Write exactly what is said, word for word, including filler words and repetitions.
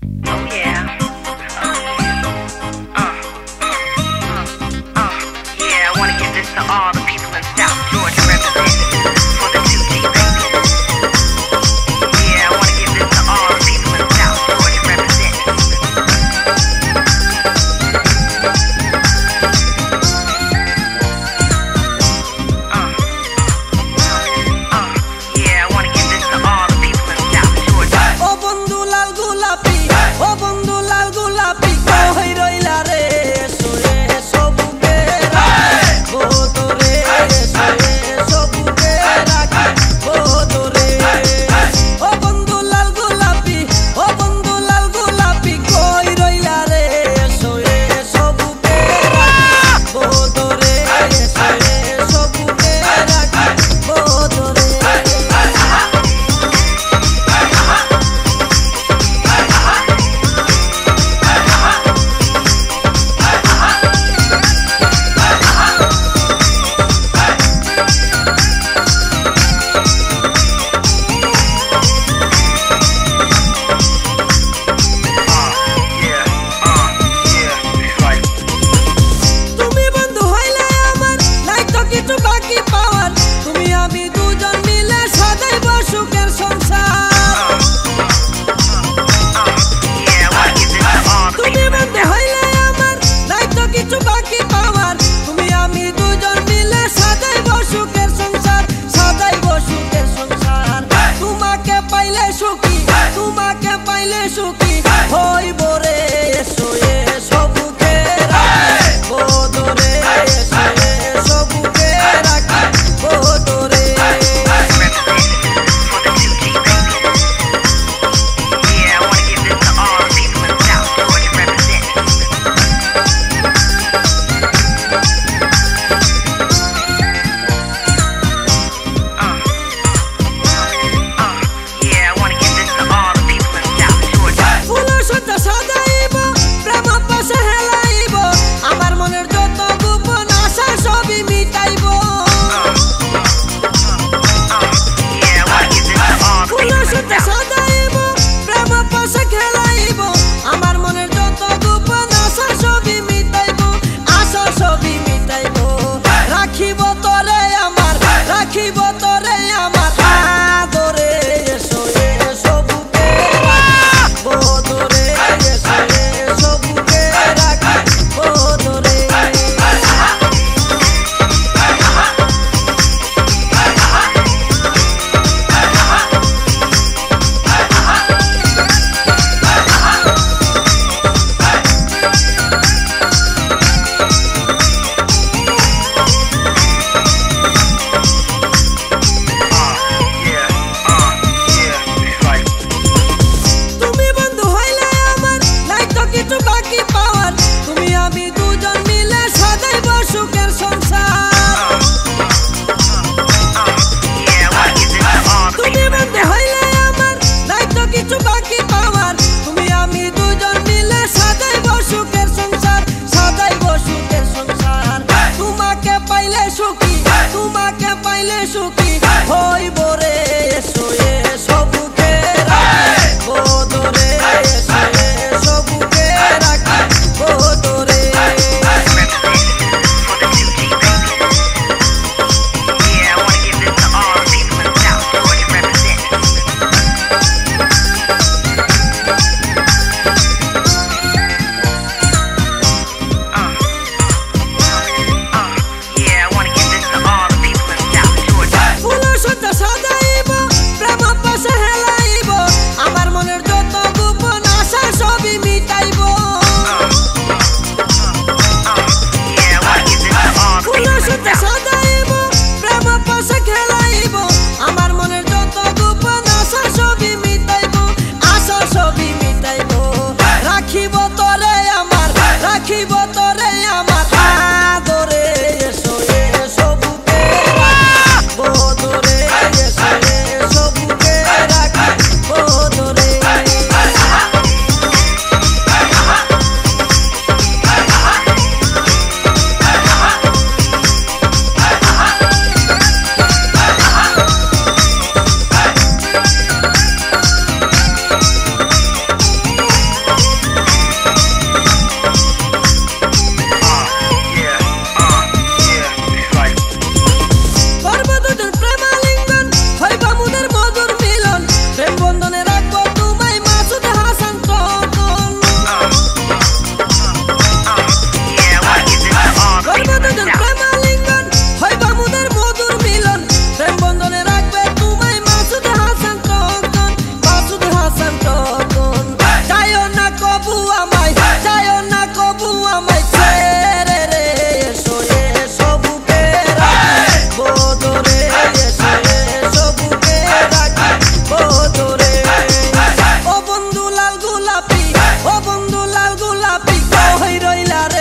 Oh yeah. Uh, uh, uh, yeah, I wanna give this to all the people in South Georgia representing for the two G baby. Yeah, I wanna give this to all the people in South Georgia representing. Uh, uh, yeah, I wanna give this to all the people in South Georgia. Oh bondhu lal gulapi, oh bondhu lal gulapi, kohai roila re, soye sobuke rakhi, bodore, soye sobuke rakhi, bodore. Oh bondhu lal gulapi, oh bondhu lal gulapi, kohai roila re, soye sobuke rakhi, bodore, soye sobuke rakhi, bodore. তুমি বন্ধু হইলে আমার নাই তো কিছু বাকি পাওয়ার তুমি আমি দুজন মিলে সাজাইব সুখের সংসার তুমি বন্ধু হইলে আমার নাই তো কিছু বাকি পাওয়ার তুমি আমি দুজন মিলে সাজাইব সুখের সংসার সাজাইব সুখের সংসার তোমাকে পাইলে সুখী তোমাকে পাইলে সুখী হইব রে সোয়ে সবুকে রাখি bodore soye sobuke rakhi bodore. ফুলের সজ্জা সাজাইব প্রেম পাশে হেলাইব আমার মনের যত গোপন আশা সবই মিটাইব ফুলের সজ্জা সাজাইব প্রেম পাশে খেলাইব আমার মনের যত গোপন আশা সবই মিটাইব আশা সবই মিটাইব রাখিব তোরে আমার রাখিব তোরে আমার আদরে সোয়ে সবুকে রাখি bodore soye sobuke rakhi bodore. তুমি বন্ধু হইলে আমার নাই তো কিছু বাকি পাওয়ার তুমি আমি দুজন মিলে সাজাইব সুখের সংসার তুমি বন্ধু হইলে আমার নাই তো কিছু বাকি পাওয়ার তুমি আমি দুজন মিলে সাজাইব সুখের সংসার সাজাইব সুখের সংসার তোমাকে পাইলে সুখী তোমাকে পাইলে সুখী হইব রে সোয়ে সবুকে রাখি bodore soye sobuke rakhi bodore. ফুলের সজ্জা সাজাইব প্রেম পাশে হেলাইব আমার মনের যত গোপন আশা সবই মিটাইব ফুলের সজ্জা সাজাইব প্রেম পাশে খেলাইব আমার মনের যত গোপন আশা সবই মিটাইব আশা সবই মিটাইব রাখিব তোরে আমার রাখিব তোরে আমার আদরে সোয়ে সবুকে রাখি bodore soye sobuke rakhi bodore. গোলাপি ও বন্ধু লাল গোলাপি কই রইলা